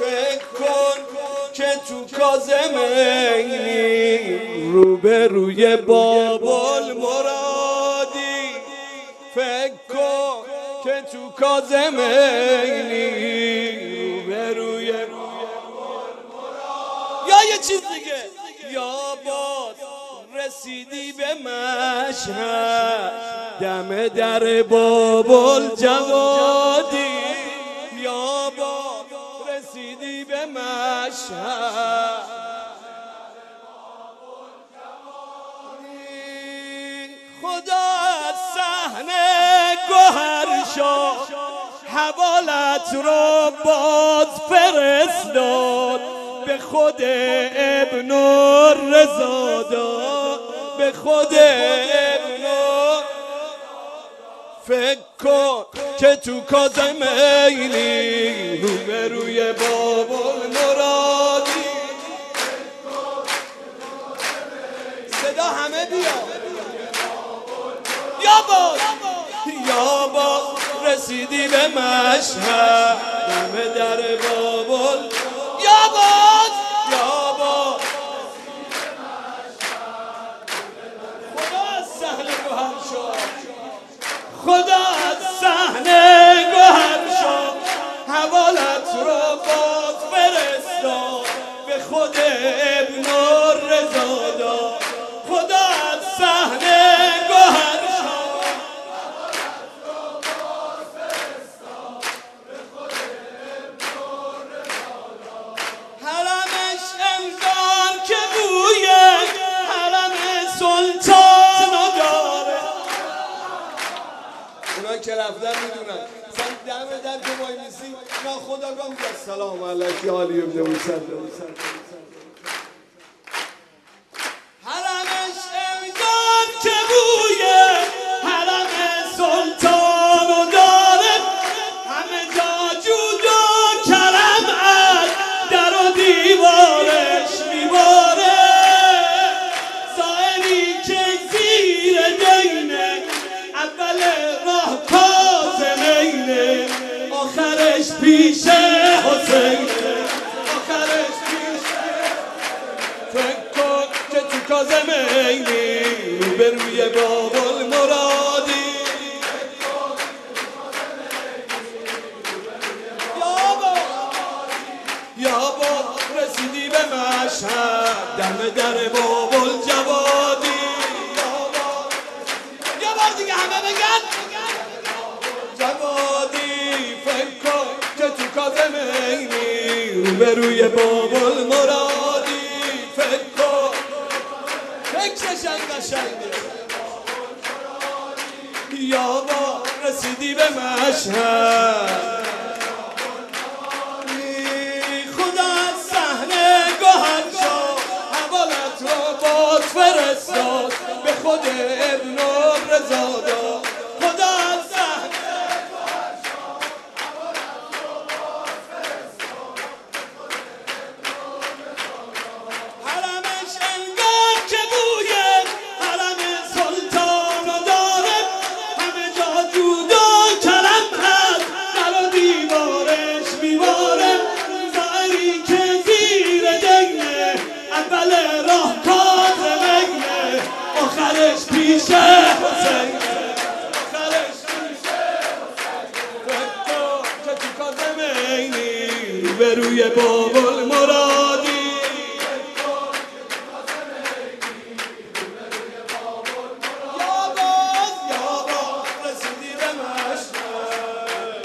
فکر کن که تو کاظمینی روبروی باب المرادی. فکر کن که تو کاظمینی روبروی یا یه چیز دیگه، یا باز رسیدی به مشهد دم در باب الجوادی. یا باز رسیدی به مشهد خدا از صحنه گوهر شاه حوالت رو باز فرستاد، به خود ابن الرضا داد، به خود ابن. فکر کن که تو کاظمینی روبروی باب المرادی. صدا همه بیا. یا باز رسیدی به مشهد دم در باب. یا باز خدا از صحنه گوهر شد، خدا از صحنه گوهر شد حوالت رو باز فرستاد، به خود ابن الرضا داد. خدا از صحنه گوهر که رفتن میدونن مثلا دم در که وای میسی ناخداگاه میگه سلام علیک یا علی ابن موسی. حرمش انگار که بوی حرم سلطانو داره، همه جا جود و کرم از در و دیوارش میباره. زائری که زیر دینه اول راه کاظمینه، آخرش پیش حسینه، آخرش پیش. فکر کن که تو کاظمینی روبروی باب المرادی. یا با رسیدی به مشهد دم در باب الجوادی. یا بار دیگه همه بگن جوادی. فکر کن که تو کاظمینی روبروی باب المرادی. فکر کن فکرش قشنگه. یا با رسیدی به مشهد خدا از صحنه گوهر شد حوالت رو باز فرستاد، به خود ابن الرضا داد. خدا از صحنه گوهر شد حوالت رو باز فرستاد، به خود ابن الرضا داد. حرمش انگار که بوی حرم سلطانو داره، همه جا جود و کرم هست در و دیوارش میباره. زائری که زیر دینه اول راه کاظمینه، آخرش پیش حسینه، آخرش پیش حسینه. فکر کن که تو کاظمینی روبروی باب المرادی. یا باز رسیدی به مشهد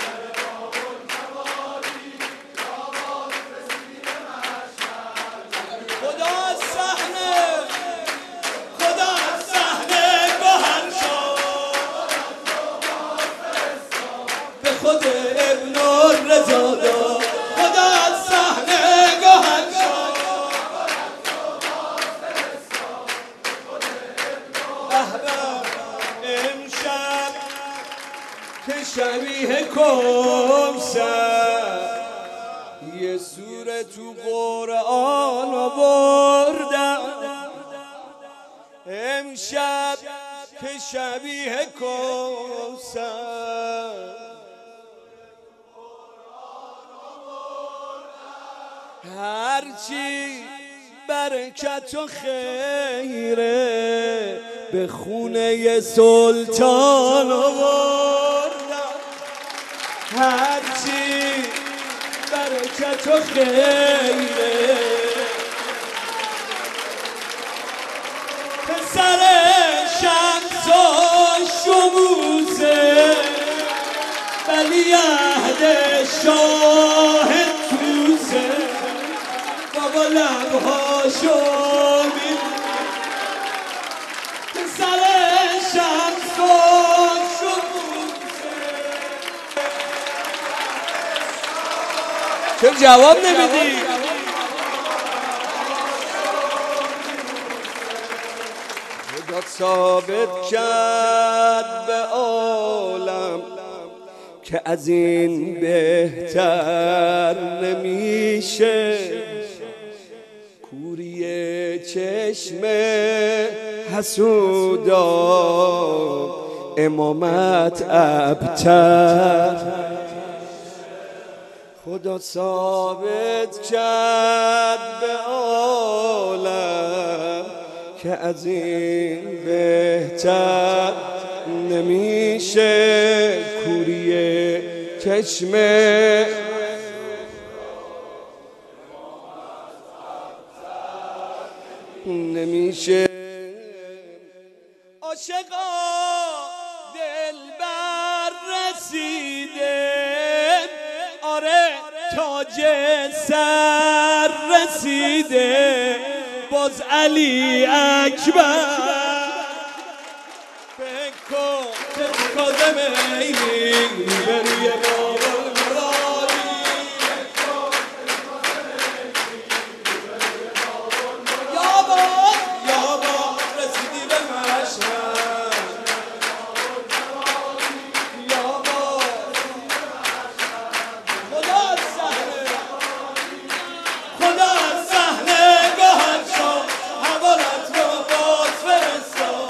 خدا از صحنه گوهر شد، به خود ابن الرضا داد. خدا از صحنه گوهر شد. امشب که شبیه کوثر یه سوره تو قرآن آوردم. امشب که شبیه کوثر هرچی برکت و خیره به خونه سلطان آوردم، هرچی برکت و خیره پسر شمس و شموسه ولیعهد شاه توسه بابا لبهاشو پسر شمس و شموسه. چرا جواب نمیدی؟ خدا ثابت کرد به عالم که از این بهتر نمیشه، کوری چشم حسودا امامت ابتر. خدا ثابت کرد به عالم که از این بهتر نمیشه، کوری چشم نمیشه. عاشقا دلبر رسیده، آره تاج سر رسیده، باز علی اکبر بکن کازمه بروی بابا مرادی یابا رسیدی به مشهد، یابا خدا از صحنه گاهد شد حوالت رو باز فرستاد.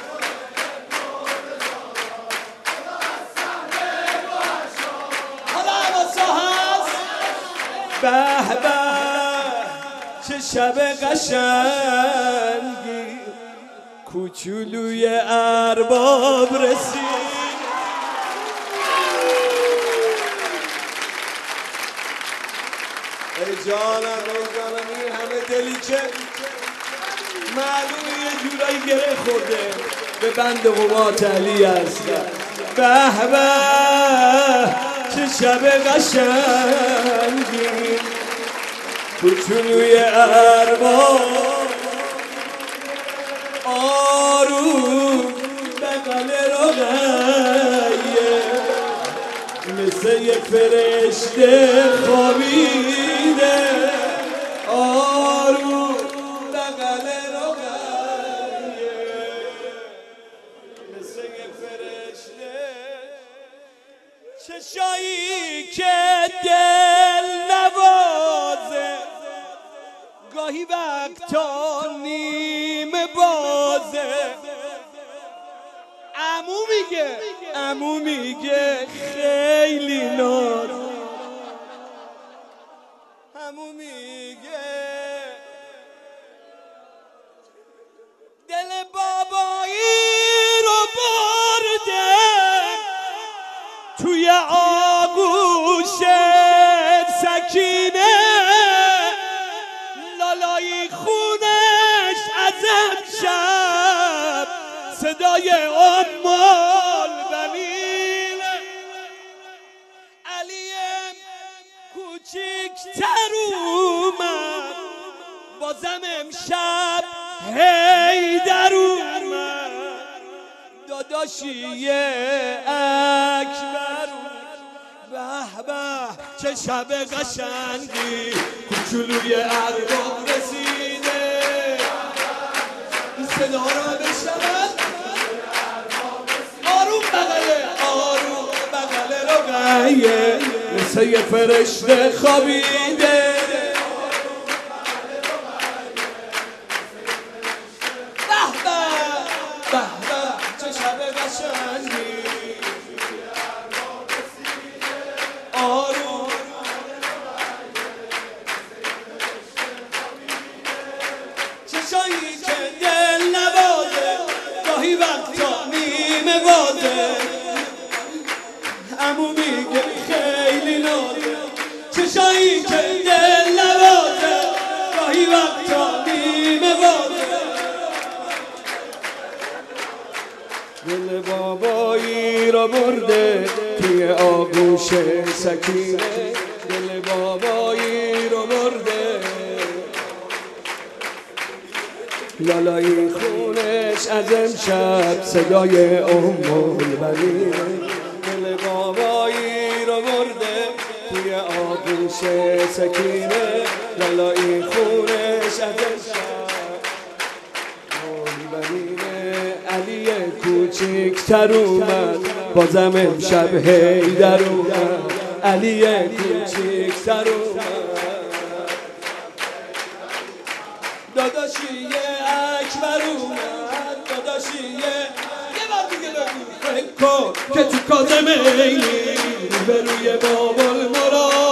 به به چه شب قشنگی کوچولوی ارباب رسید. ای جانم این همه دلی که معلومه یه جورایی گره خورده به بند قوات علی هستن. به به چه شب قشنگی کوچولوی ارباب آروم بغل رقیه مثل یه فرشته خوابیده، آروم بغل رقیه مثل یه فرشته. چشایی که دل نوازه گاهی وقتا نیم بازه، عمو میگه خیلی ناز، عمو میگه دل بابایی رو برده توی آغوش سکینه، لالایی خونش از امشب صدای البنین. علیم کوچیکتر اومد بازم امشب حیدر اومد، داداشی اکبر. به به چه شب قشنگی کوچولوی ارباب رسیده، این صدا را بشنود آروم بغل رقیه مثل یه فرشته خوابیده. به چه شب قشنگی آروم امو میگه خیلی نازه چشایی که دل نوازه گاهی وقتا نیمه بازه دل بابایی را برده توی آغوش سکینه دل بابایی رو برده لالایی خونش از امشب صدای البنینه دل بابایی رو برده توی آغوش سکینه لالایی خونش از امشب البنینه علی کوچیک‌تر اومد بازم امشب حیدر اومد علی کوچیک‌تر اومد داداشی اکبر اومد داداشی یه بار دیگه بگو فکر کن که تو کازم عینی به روی باب المراد